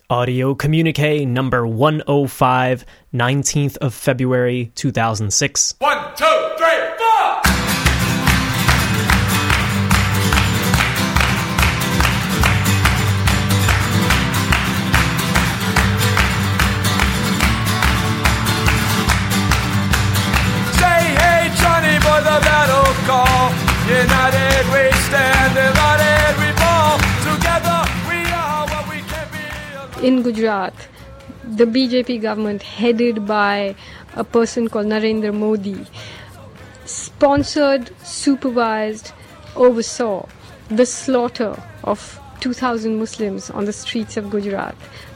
Audio Communique number 105, 19th of February, 2006. 1, 2, 3, 4! For the battle call, united we stand, divided we fall. Together we are what we can be. In Gujarat, the BJP government, headed by a person called Narendra Modi, sponsored, supervised, oversaw the slaughter of 2,000 Muslims on the streets of Gujarat.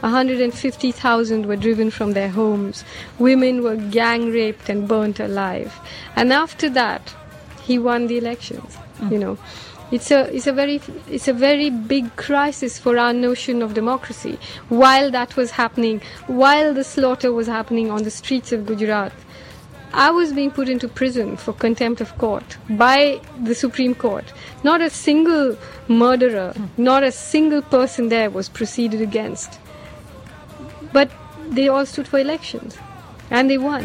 150,000 were driven from their homes. Women were gang raped and burnt alive. And after that, he won the elections. You know, it's a very big crisis for our notion of democracy. While that was happening, while the slaughter was happening on the streets of Gujarat, I was being put into prison for contempt of court by the Supreme Court. Not a single murderer, not a single person there was proceeded against. But they all stood for elections. And they won. He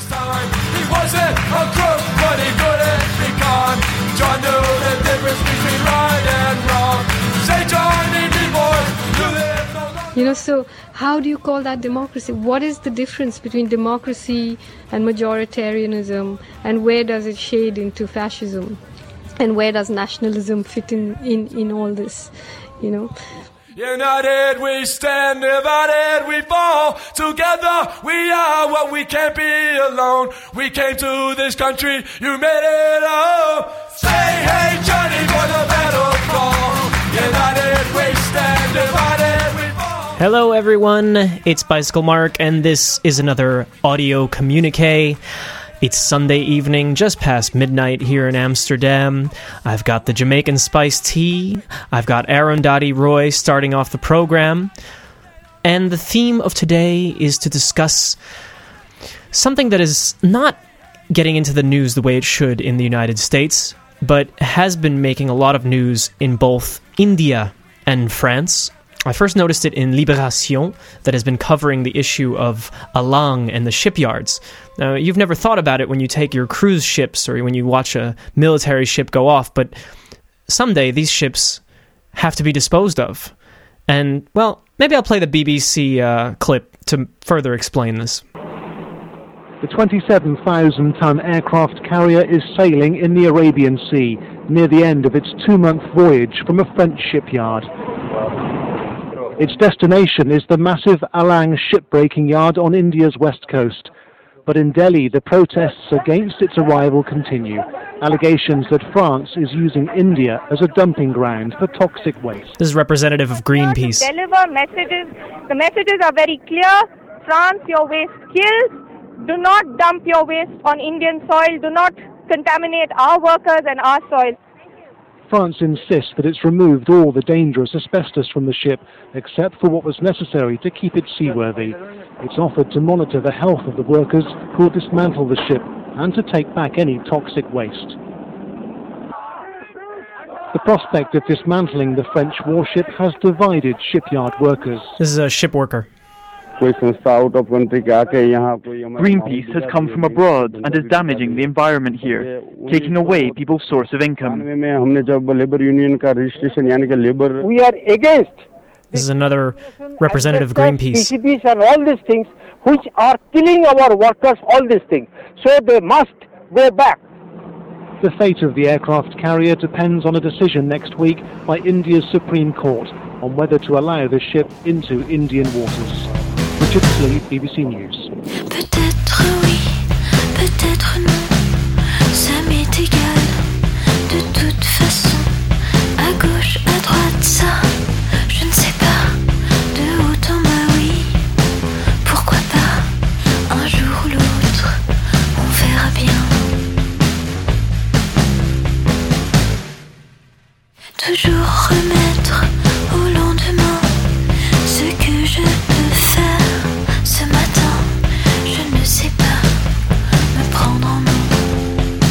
wasn't a crook, but he couldn't be conned. John knew the difference between right and wrong. Say, Johnny B. Boy, you live no longer. You know, so how do you call that democracy? What is the difference between democracy and majoritarianism? And where does it shade into fascism? And where does nationalism fit in all this, you know? United we stand, divided we fall. Together we are what we can't be alone. We came to this country, you made it home. Say hey Johnny for the battle call. United we stand, divided we fall. Hello everyone, it's Bicycle Mark, and this is another Audio Communique. It's Sunday evening, just past midnight here in Amsterdam. I've got the Jamaican spiced tea. I've got Arundhati Roy starting off the program. And the theme of today is to discuss something that is not getting into the news the way it should in the United States, but has been making a lot of news in both India and France. I first noticed it in Libération, that has been covering the issue of Alang and the shipyards. Now, you've never thought about it when you take your cruise ships or when you watch a military ship go off, but someday these ships have to be disposed of. And, well, maybe I'll play the BBC clip to further explain this. The 27,000-ton aircraft carrier is sailing in the Arabian Sea, near the end of its 2-month voyage from a French shipyard. Its destination is the massive Alang shipbreaking yard on India's west coast. But in Delhi, the protests against its arrival continue. Allegations that France is using India as a dumping ground for toxic waste. This is representative of Greenpeace. Deliver messages. The messages are very clear. France, your waste kills. Do not dump your waste on Indian soil. Do not contaminate our workers and our soil. France insists that it's removed all the dangerous asbestos from the ship, except for what was necessary to keep it seaworthy. It's offered to monitor the health of the workers who will dismantle the ship and to take back any toxic waste. The prospect of dismantling the French warship has divided shipyard workers. This is a ship worker. Greenpeace has come from abroad and is damaging the environment here, taking away people's source of income. We are against This is another representative of Greenpeace. PCBs and all these things which are killing our workers, all these things. So they must go back. The fate of the aircraft carrier depends on a decision next week by India's Supreme Court on whether to allow the ship into Indian waters. Richard Sleeve, BBC News. Peut-être oui, peut-être non, ça m'est égal. De toute façon, à gauche, à droite, ça, je ne sais pas. De haut en bas, oui, pourquoi pas. Un jour ou l'autre, on verra bien. Toujours remettre au lendemain ce que je peux faire ce matin. Je ne sais pas me prendre en main.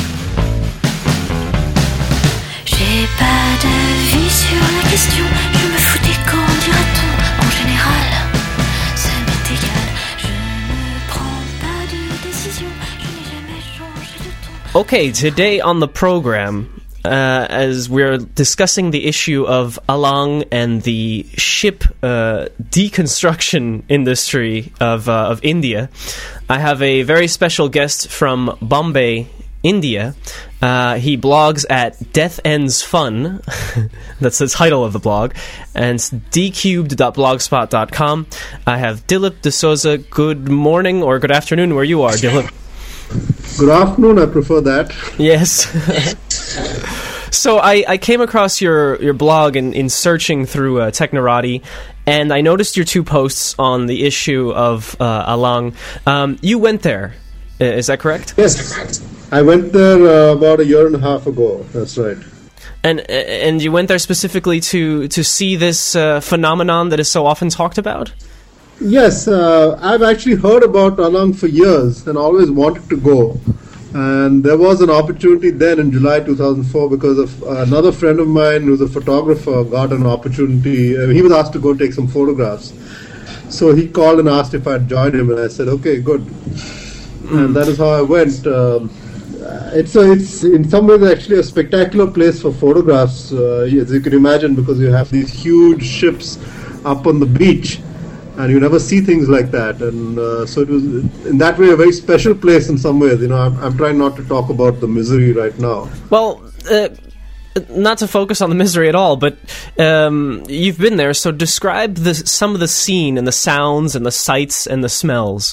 J'ai pas d'avis sur la question. Je me Okay, today on the program, as we're discussing the issue of Alang and the ship deconstruction industry of India, I have a very special guest from Bombay, India. He blogs at Death Ends Fun. That's the title of the blog. And it's dcubed.blogspot.com. I have Dilip D'Souza. Good morning or good afternoon where you are, Dilip. Good afternoon, I prefer that. Yes. So I came across your blog in searching through Technorati, and I noticed your two posts on the issue of Alang. You went there, is that correct? Yes, I went there about a year and a half ago, that's right. And you went there specifically to see this phenomenon that is so often talked about? Yes, I've actually heard about Alang for years and always wanted to go. And there was an opportunity then in July 2004 because of another friend of mine who's a photographer got an opportunity. He was asked to go take some photographs. So he called and asked if I'd join him, and I said, okay, good. And that is how I went. It's in some ways actually a spectacular place for photographs, as you can imagine, because you have these huge ships up on the beach. And you never see things like that, and so it was in that way a very special place in some ways. You know, I'm trying not to talk about the misery right now. Well, not to focus on the misery at all, but you've been there, so describe some of the scene and the sounds and the sights and the smells.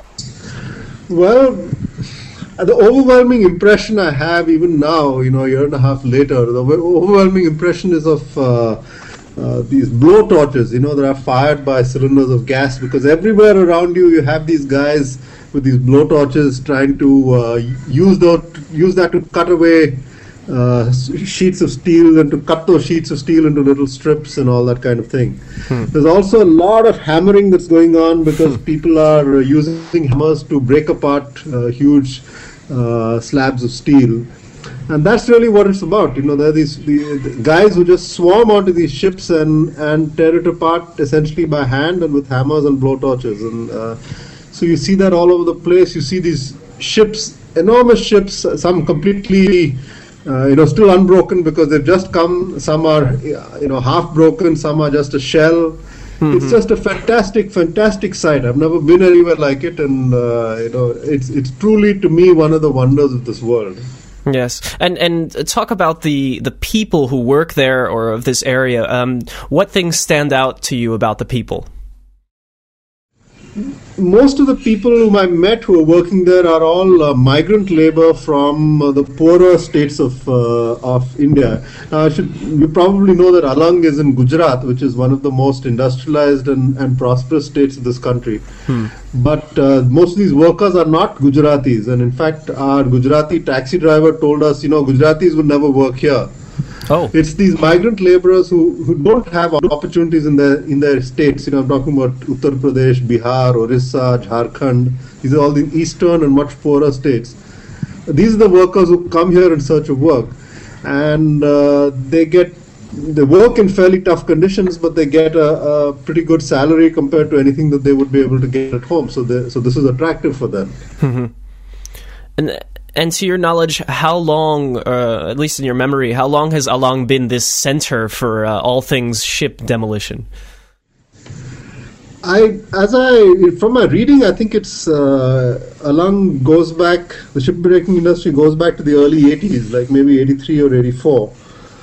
Well, the overwhelming impression I have even now, you know, a year and a half later, the overwhelming impression is of these blow torches, you know, that are fired by cylinders of gas, because everywhere around you have these guys with these blow torches trying to use that to cut away sheets of steel and to cut those sheets of steel into little strips and all that kind of thing. There's also a lot of hammering that's going on because people are using hammers to break apart huge slabs of steel. And that's really what it's about. You know, there are these guys who just swarm onto these ships and tear it apart essentially by hand and with hammers and blowtorches. And so you see that all over the place. You see these ships, enormous ships, some completely, still unbroken because they've just come. Some are, half broken. Some are just a shell. It's just a fantastic sight. I've never been anywhere like it, and it's truly to me one of the wonders of this world. Yes, and talk about the people who work there or of this area. What things stand out to you about the people? Most of the people whom I met who are working there are all migrant labor from the poorer states of India. Now, you probably know that Alang is in Gujarat, which is one of the most industrialized and prosperous states of this country. But most of these workers are not Gujaratis, and in fact, our Gujarati taxi driver told us, Gujaratis would never work here. Oh. It's these migrant laborers who don't have opportunities in their states. I'm talking about Uttar Pradesh, Bihar, Orissa, Jharkhand. These are all the eastern and much poorer states. These are the workers who come here in search of work, and they work in fairly tough conditions, but they get a pretty good salary compared to anything that they would be able to get at home. So this is attractive for them. And to your knowledge, how long, at least in your memory, how long has Alang been this center for all things ship demolition? From my reading, I think it's Alang goes back. The shipbreaking industry goes back to the early 80s, like maybe 83 or 84.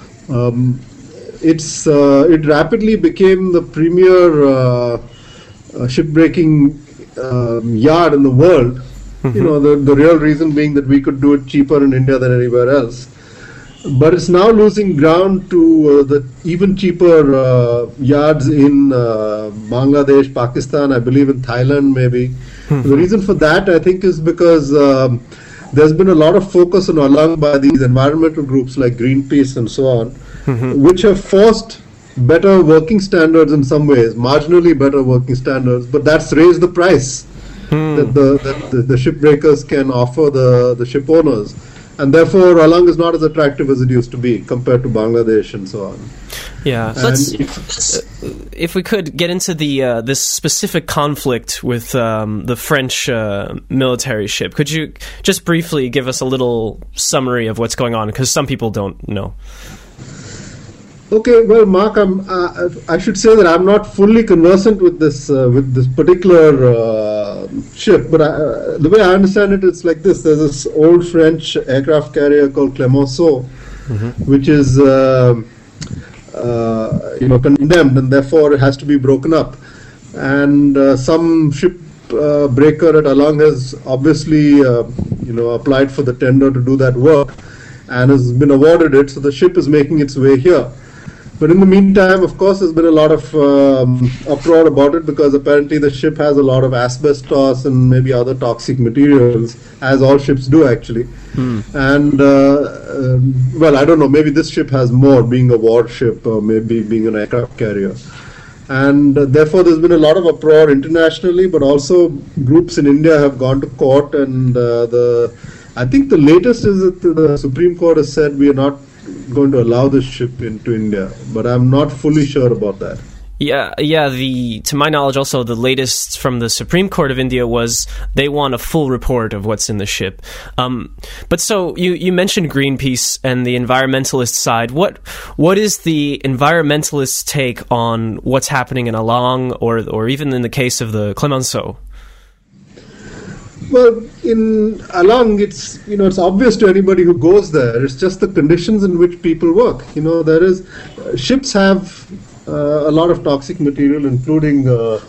It rapidly became the premier shipbreaking yard in the world. The real reason being that we could do it cheaper in India than anywhere else. But it's now losing ground to the even cheaper yards in Bangladesh, Pakistan, I believe in Thailand maybe. The reason for that, I think, is because there's been a lot of focus on Alang by these environmental groups like Greenpeace and so on, which have forced better working standards in some ways, marginally better working standards, but that's raised the price that the shipbreakers can offer the ship owners. and therefore Alang is not as attractive as it used to be compared to Bangladesh and so on. Yeah, if we could get into the this specific conflict with the French military ship, could you just briefly give us a little summary of what's going on? Because some people don't know. Okay, well, Mark, I should say that I'm not fully conversant with this particular ship, but the way I understand it, it's like this: there's this old French aircraft carrier called Clemenceau, which is condemned, and therefore it has to be broken up. And some ship breaker at Alang has obviously applied for the tender to do that work, and has been awarded it. So the ship is making its way here. But in the meantime, of course, there's been a lot of uproar about it, because apparently the ship has a lot of asbestos and maybe other toxic materials, as all ships do actually. And well, I don't know, maybe this ship has more, being a warship or maybe being an aircraft carrier. And therefore there's been a lot of uproar internationally, but also groups in India have gone to court, and I think the latest is that the Supreme Court has said we are not going to allow this ship into India, but I'm not fully sure about that. Yeah. To my knowledge, also the latest from the Supreme Court of India was they want a full report of what's in the ship. But so you mentioned Greenpeace and the environmentalist side. What is the environmentalist take on what's happening in Alang, or even in the case of the Clemenceau? Well, in Alang, it's obvious to anybody who goes there. It's just the conditions in which people work. Ships have a lot of toxic material, including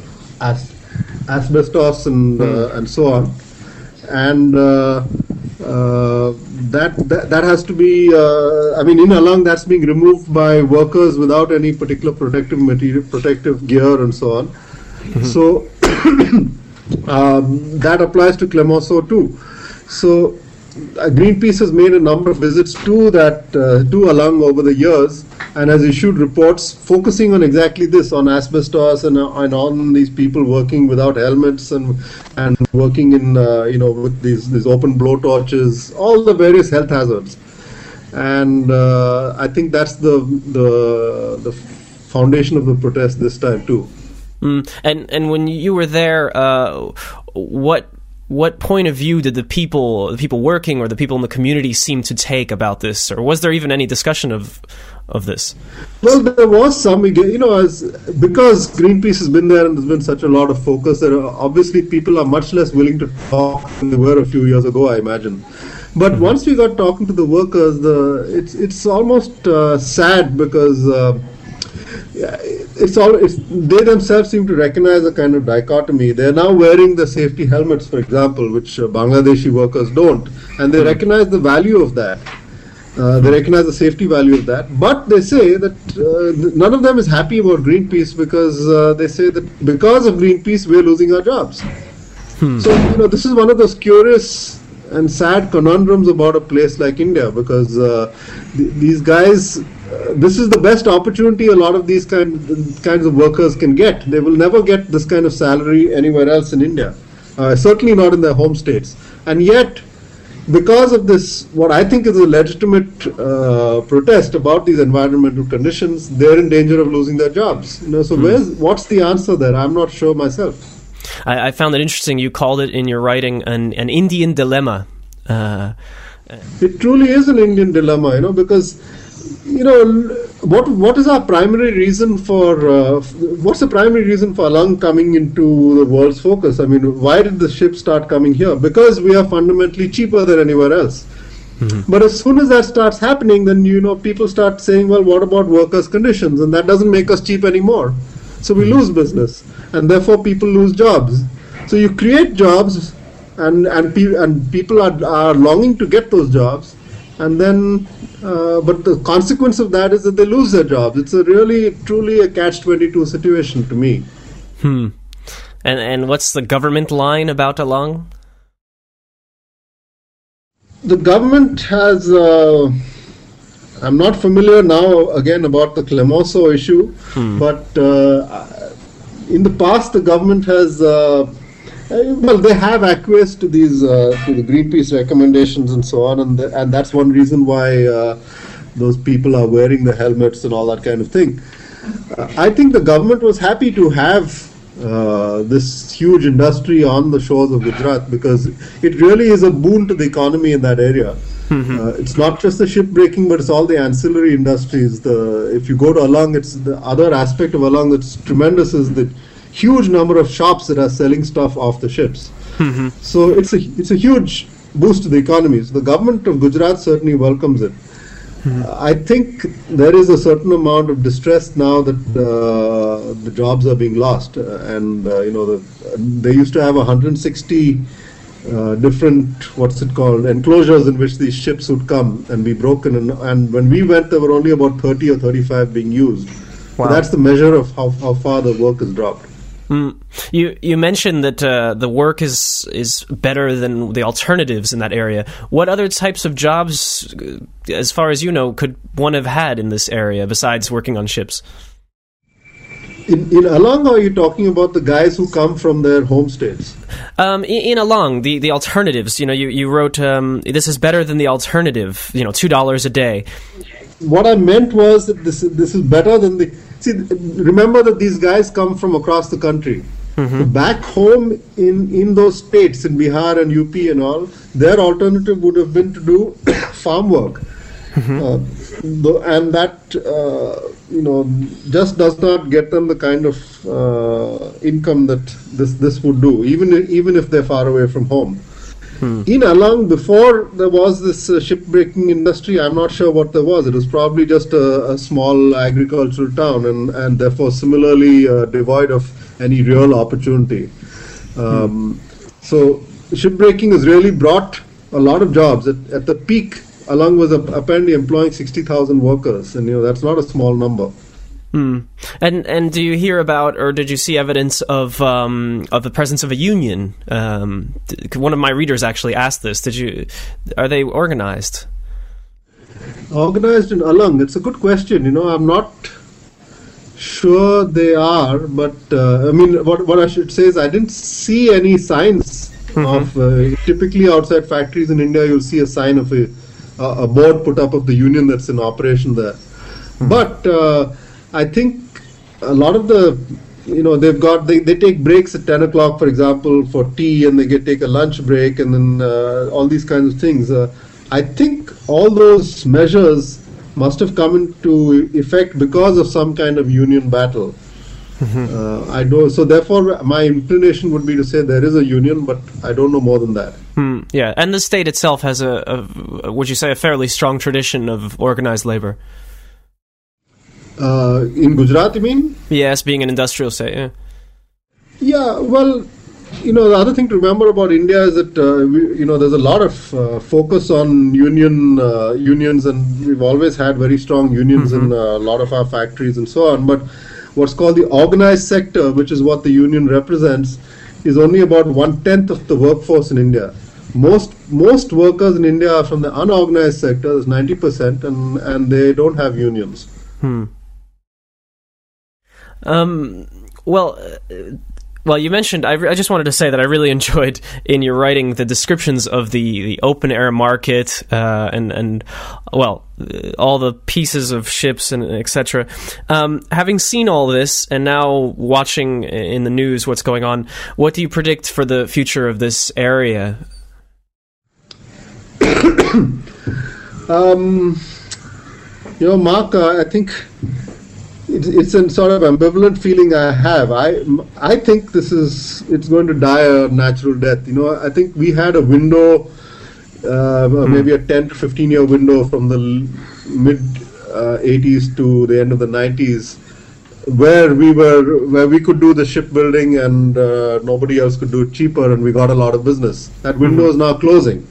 asbestos and so on, and that has to be. In Alang, that's being removed by workers without any particular protective material, protective gear, and so on. So. That applies to Clemenceau too. So Greenpeace has made a number of visits to Alang over the years, and has issued reports focusing on exactly this, on asbestos and on these people working without helmets and working in with these open blowtorches, all the various health hazards. And I think that's the foundation of the protest this time too. And when you were there, what point of view did the people working or the people in the community seem to take about this, or was there even any discussion of this? Well, there was some. Because Greenpeace has been there and there's been such a lot of focus, there are obviously people are much less willing to talk than they were a few years ago, I imagine. But once we got talking to the workers, it's almost sad, because. They themselves seem to recognize a kind of dichotomy. They're now wearing the safety helmets, for example, which Bangladeshi workers don't, and they recognize the value of that. They recognize the safety value of that, but they say that none of them is happy about Greenpeace, because they say that because of Greenpeace we're losing our jobs. So this is one of those curious and sad conundrums about a place like India, because these guys. This is the best opportunity a lot of these kinds of workers can get. They will never get this kind of salary anywhere else in India, certainly not in their home states. And yet, because of this, what I think is a legitimate protest about these environmental conditions, they're in danger of losing their jobs. So what's the answer there? I'm not sure myself. I found it interesting. You called it in your writing an Indian dilemma. It truly is an Indian dilemma, because. What is our primary reason for what's the primary reason for Alang coming into the world's focus? Why did the ship start coming here? Because we are fundamentally cheaper than anywhere else. But as soon as that starts happening, then people start saying, well, what about workers' conditions? And that doesn't make us cheap anymore. So we lose business, and therefore people lose jobs. So you create jobs, and people are longing to get those jobs. And then, but the consequence of that is that they lose their jobs. It's truly a catch-22 situation to me. And what's the government line about Alang? The government has. I'm not familiar now again about the Clemenceau issue, but in the past the government has Well, they have acquiesced to these to the Greenpeace recommendations and so on, and that's one reason why those people are wearing the helmets and all that kind of thing. I think the government was happy to have this huge industry on the shores of Gujarat because it really is a boon to the economy in that area. It's not just the shipbreaking, but it's all the ancillary industries. If you go to Alang, it's the other aspect of Alang that's tremendous is the huge number of shops that are selling stuff off the ships. So it's a huge boost to the economy. So the government of Gujarat certainly welcomes it. I think there is a certain amount of distress now that the jobs are being lost, and they used to have 160 different enclosures in which these ships would come and be broken, and when we went, there were only about 30 or 35 being used. Wow. So that's the measure of how far the work has dropped. You mentioned that the work is better than the alternatives in that area. What other types of jobs, as far as you know, could one have had in this area besides working on ships? In Alang, are you talking about the guys who come from their home states? In Alang, the alternatives. You wrote this is better than the alternative. $2 a day. What I meant was that this is better than the. See, remember that these guys come from across the country. So back home in those states, in Bihar and UP and all, their alternative would have been to do farm work. And that, just does not get them the kind of income that this would do, even if they're far away from home. In Alang, before there was this shipbreaking industry, I'm not sure what there was. It was probably just a small agricultural town and therefore similarly devoid of any real opportunity. So shipbreaking has really brought a lot of jobs. At the peak, Alang was apparently employing 60,000 workers, and that's not a small number. And do you hear about, or did you see evidence of the presence of a union? One of my readers actually asked this. Are they organized? Organized in Alang? It's a good question. I'm not sure they are, but what I should say is I didn't see any signs of. Typically, outside factories in India, you'll see a sign of a board put up of the union that's in operation there. But I think a lot of they take breaks at 10 o'clock, for example, for tea, and they take a lunch break, and then all these kinds of things. I think all those measures must have come into effect because of some kind of union battle. I don't. So therefore, my inclination would be to say there is a union, but I don't know more than that. Yeah, and the state itself has would you say, a fairly strong tradition of organized labor? In Gujarat, you mean? Yes, being an industrial state, yeah. Yeah, well, the other thing to remember about India is that, there's a lot of focus on unions, and we've always had very strong unions in a lot of our factories and so on. But what's called the organized sector, which is what the union represents, is only about 1/10 of the workforce in India. Most workers in India are from the unorganized sector, that's 90%, and they don't have unions. Well, you mentioned, I just wanted to say that I really enjoyed in your writing the descriptions of the open air market and all the pieces of ships and etc. Having seen all this and now watching in the news what's going on, what do you predict for the future of this area? Mark, I think it's a sort of ambivalent feeling I have. I think it's going to die a natural death. I think we had a window, maybe a 10 to 15 year window from the mid 80s to the end of the 90s, where we could do the shipbuilding and nobody else could do it cheaper, and we got a lot of business. That window is now closing.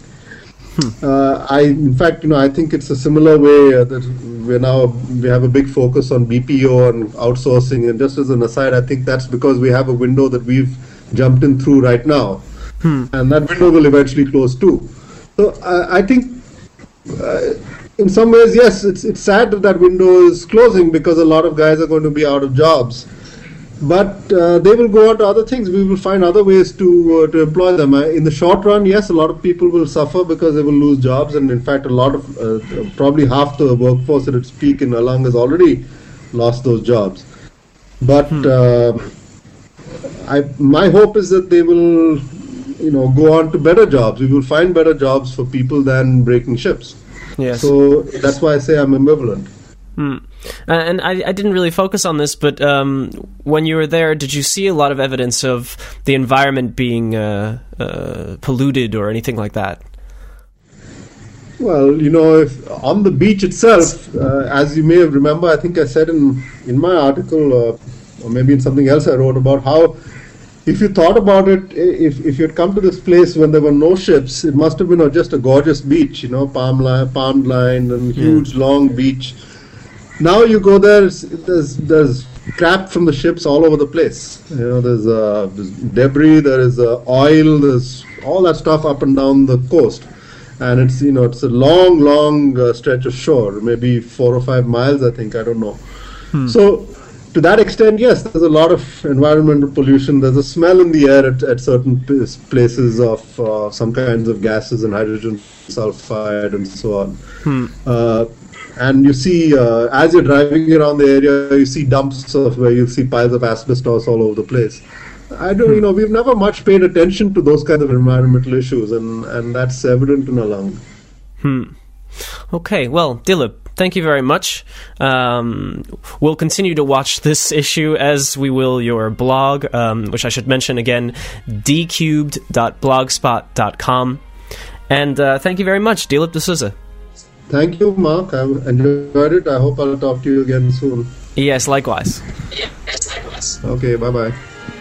In fact, I think it's a similar way that we have a big focus on BPO and outsourcing. And just as an aside, I think that's because we have a window that we've jumped in through right now, and that window will eventually close too. So I think, in some ways, yes, it's sad that window is closing because a lot of guys are going to be out of jobs. But they will go on to other things. We will find other ways to employ them. In the short run, yes, a lot of people will suffer because they will lose jobs. And in fact, a lot of, probably half the workforce at its peak in Alang has already lost those jobs. But my hope is that they will, go on to better jobs. We will find better jobs for people than breaking ships. Yes. So that's why I say I'm ambivalent. And I didn't really focus on this, but when you were there, did you see a lot of evidence of the environment being polluted or anything like that? Well, if on the beach itself, as you may have remember, I think I said in my article, or maybe in something else I wrote about how, if you thought about it, if you had come to this place when there were no ships, it must have been just a gorgeous beach, palm line and huge long beach. Now you go there, there's crap from the ships all over the place. There's debris, there is oil, there's all that stuff up and down the coast. And it's, it's a long stretch of shore, maybe 4 or 5 miles, I think, I don't know. So, to that extent, yes, there's a lot of environmental pollution. There's a smell in the air at certain places of some kinds of gases and hydrogen sulfide and so on. And you see, as you're driving around the area, you see dumps where you see piles of asbestos all over the place. We've never much paid attention to those kinds of environmental issues, and that's evident in Alang. Okay, well, Dilip, thank you very much. We'll continue to watch this issue, as we will your blog, which I should mention again, dcubed.blogspot.com. And thank you very much, Dilip D'Souza. Thank you, Mark. I've enjoyed it. I hope I'll talk to you again soon. Yes, likewise. Okay, bye-bye.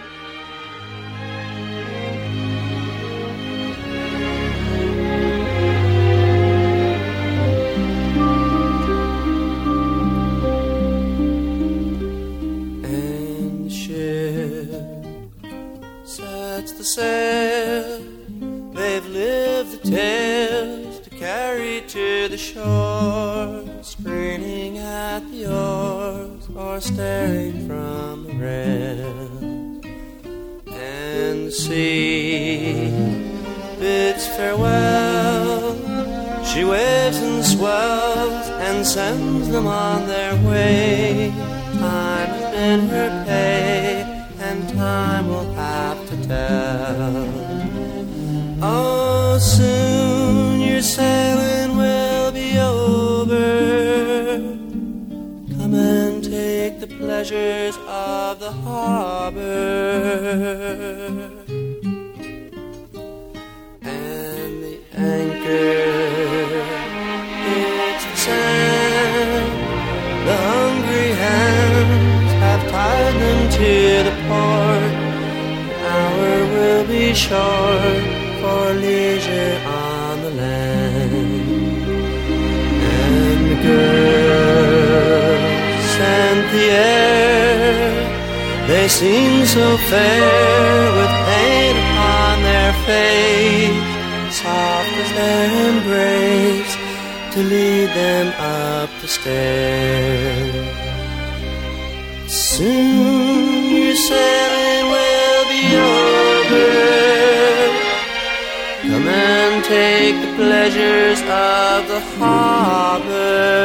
And the ship sets the sail. They've lived the tales carried to the shore, screening at the oars or staring from the rail. And the sea bids farewell. She waves and swells and sends them on their way. Time has been her pay, and time will have to tell. Oh, soon your sailing will be over. Come and take the pleasures of the harbor. And the anchor hits the sand. The hungry hands have tied them to the port. An hour will be short for leisure on the land. And the girls scent the air. They seem so fair with pain upon their face, soft as their embrace to lead them up the stairs. Soon your sailing will be over. Come and take the pleasures of the harbor.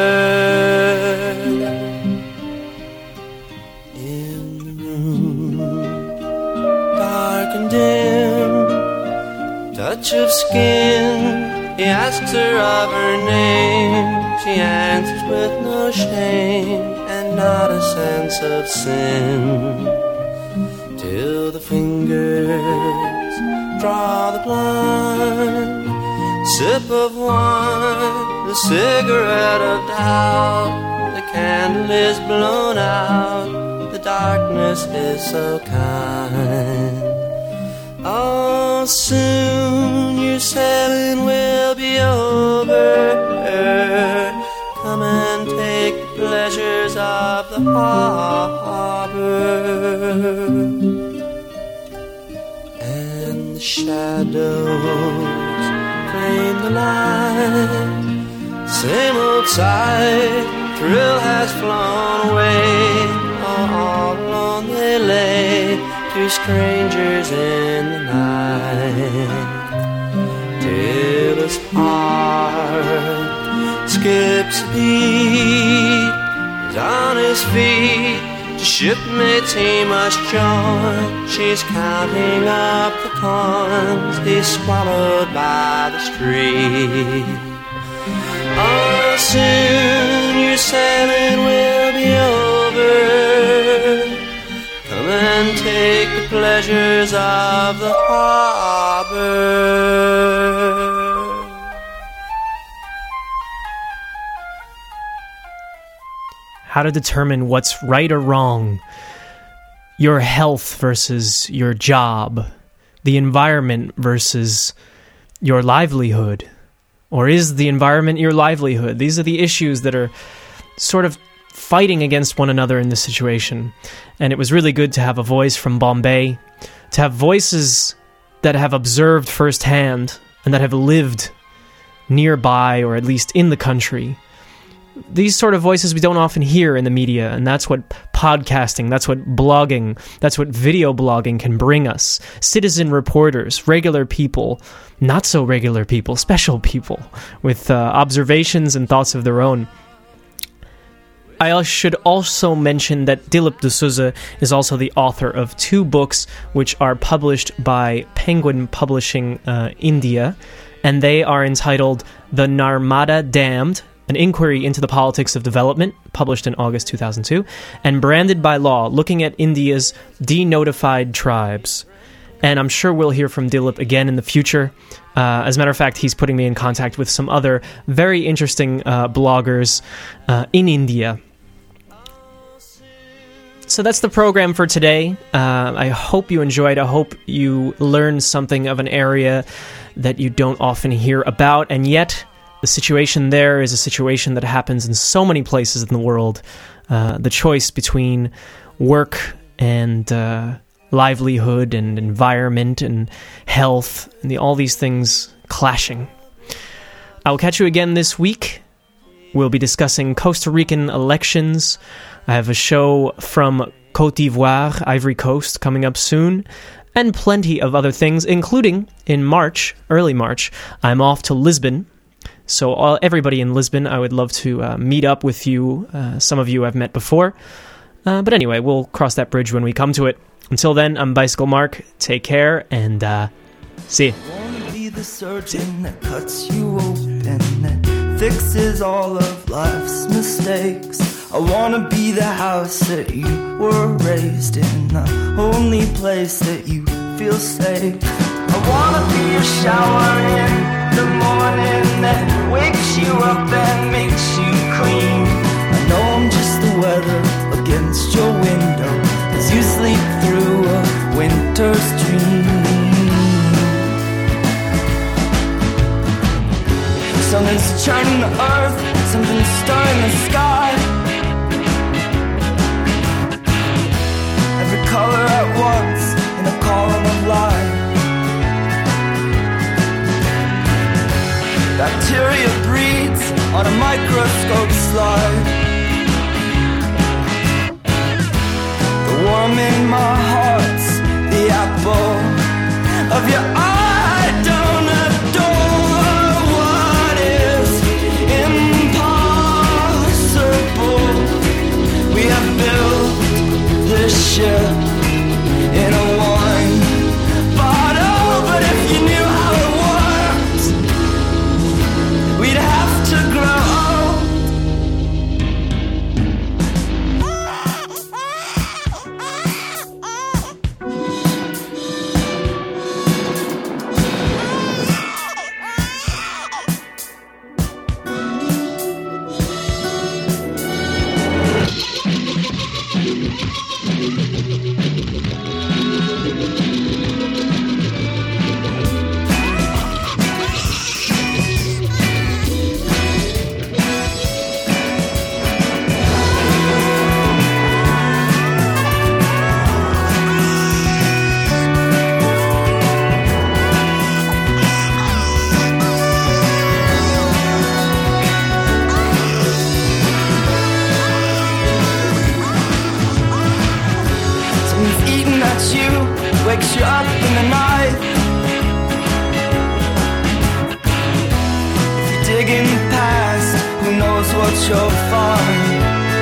In the room, dark and dim, touch of skin, he asks her of her name. She answers with no shame and not a sense of sin. Till the fingers draw the blind, sip of wine, the cigarette of doubt. The candle is blown out, the darkness is so kind. Oh, soon your sailing will be over. Come and take the pleasures of the harbor. And the shadows frame the light. Same old sight, thrill has flown away. All alone they they lay, two strangers in the night. Till his heart skips a beat, he's on his feet. To shipmates he must join. She's counting up the coins he's swallowed by the street. Oh, soon your sailing will be over. Come and take the pleasures of the harbor. How to determine what's right or wrong, your health versus your job, the environment versus your livelihood, or is the environment your livelihood? These are the issues that are sort of fighting against one another in this situation. And it was really good to have a voice from Bombay, to have voices that have observed firsthand and that have lived nearby or at least in the country. These sort of voices we don't often hear in the media, and that's what podcasting, that's what blogging, that's what video blogging can bring us. Citizen reporters, regular people, not so regular people, special people, with observations and thoughts of their own. I should also mention that Dilip D'Souza is also the author of 2 books which are published by Penguin Publishing India, and they are entitled The Narmada Dammed, An Inquiry into the Politics of Development, published in August 2002, and Branded by Law, looking at India's denotified tribes. And I'm sure we'll hear from Dilip again in the future. As a matter of fact, he's putting me in contact with some other very interesting bloggers in India. So that's the program for today. I hope you enjoyed. I hope you learned something of an area that you don't often hear about, and yet the situation there is a situation that happens in so many places in the world. The choice between work and livelihood and environment and health, and all these things clashing. I will catch you again this week. We'll be discussing Costa Rican elections. I have a show from Côte d'Ivoire, Ivory Coast, coming up soon, and plenty of other things, including in March, early March, I'm off to Lisbon. So everybody in Lisbon, I would love to meet up with you. Some of you I've met before. But anyway, we'll cross that bridge when we come to it. Until then, I'm Bicycle Mark. Take care, and see you. I wanna be the surgeon that cuts you open, that fixes all of life's mistakes. I wanna be the house that you were raised in, the only place that you feel safe. I wanna be a shower in the morning that wakes you up and makes you clean. I know I'm just the weather against your window as you sleep through a winter's dream. Something's churning the earth, something's stirring the sky. Every color at once in a column of light. Bacteria breeds on a microscope slide. The worm in my heart's the apple of your eye. Don't adore what is impossible. We have built this ship in a wine bottle, but if you knew how it works, we'd have to grow old. at you wakes you up in the night. If you dig in the past, who knows what you'll find.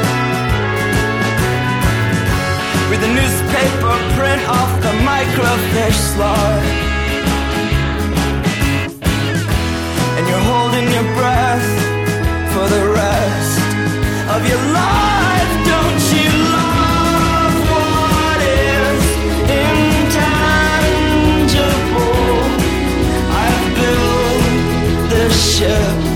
With a newspaper print off the microfiche slide, and you're holding your breath for the rest of your life. Don't you love what is intangible? I've built this ship